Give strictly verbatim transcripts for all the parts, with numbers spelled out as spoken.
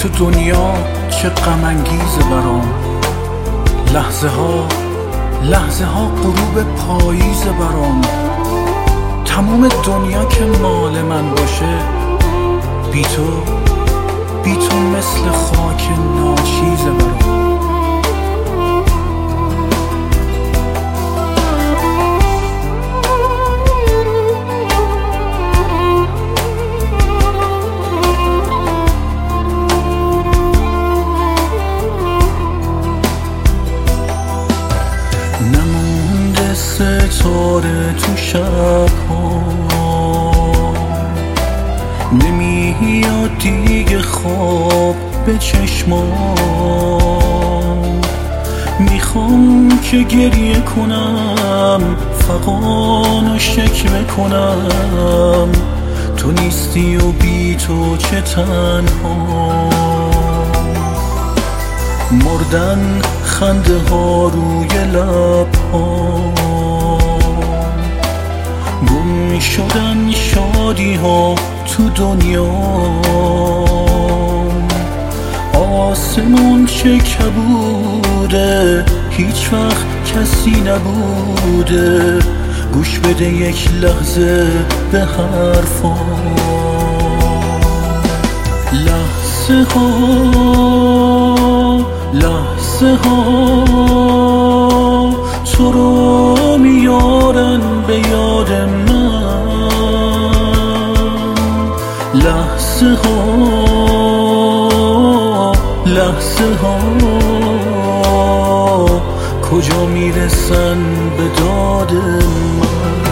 تو دنیا چه غم انگیزه برام. لحظه ها لحظه ها غروب پاییزه برام. تموم دنیا که مال من باشه، بی تو بی تو مثل خاک ناچیزه برام. نمونده ستاره تو شب‌ها، نمیاد دیگه خواب به چشمام. میخوام که گریه کنم، فغان و شکوه کنم. تو نیستی و بی تو چه تنها. مردن خنده ها روی لب ها، گم شدن شادی ها تو دنیا. آسمون چه کبوده، هیچ وقت کسی نبوده گوش بده یک لحظه به حرفا. لحظه ها لحظه ها تو رو میارن به یاد من. لحظه ها لحظه ها کجا میرسن به داد من.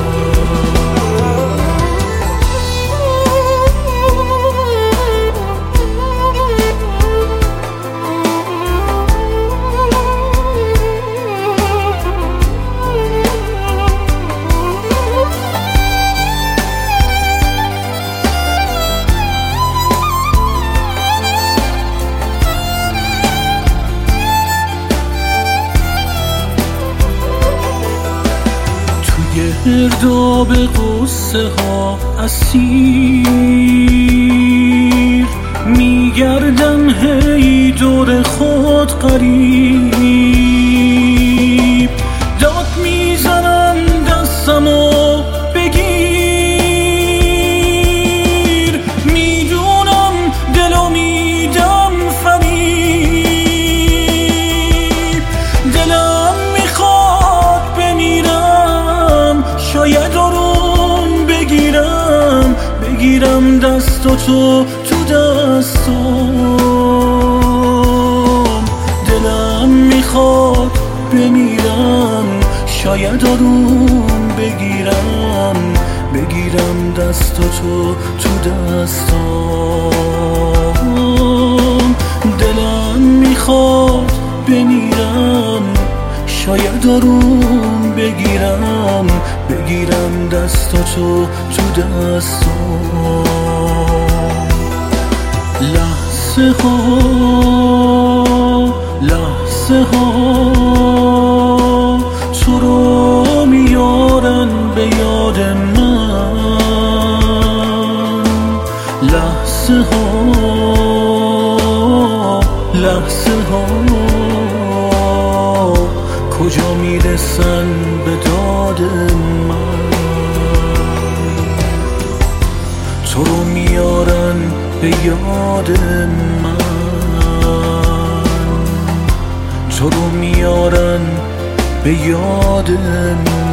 گرداب قصه ها اسیر، میگردم هی دور خود غریب. داد میزنم دستمو بگیر، میدونم دلو میدم فریب. دلم میخواد بمیرم، شاید آروم بگیرم، بگیرم دستاتو تو دستام. دلم میخواد بمیرم، شاید آروم بگیرم، بگیرم دستاتو تو دستام. دلم میخواد بمیرم، شاید آروم بگیرم، بگیرم دستاتو تو دستام. لحظه ها لحظه ها تو رو میارن به یاد من. لحظه ها لحظه ها کجا میرسن به داد من. تو رو میارن به یاد من، تو رو میارن به یاد من.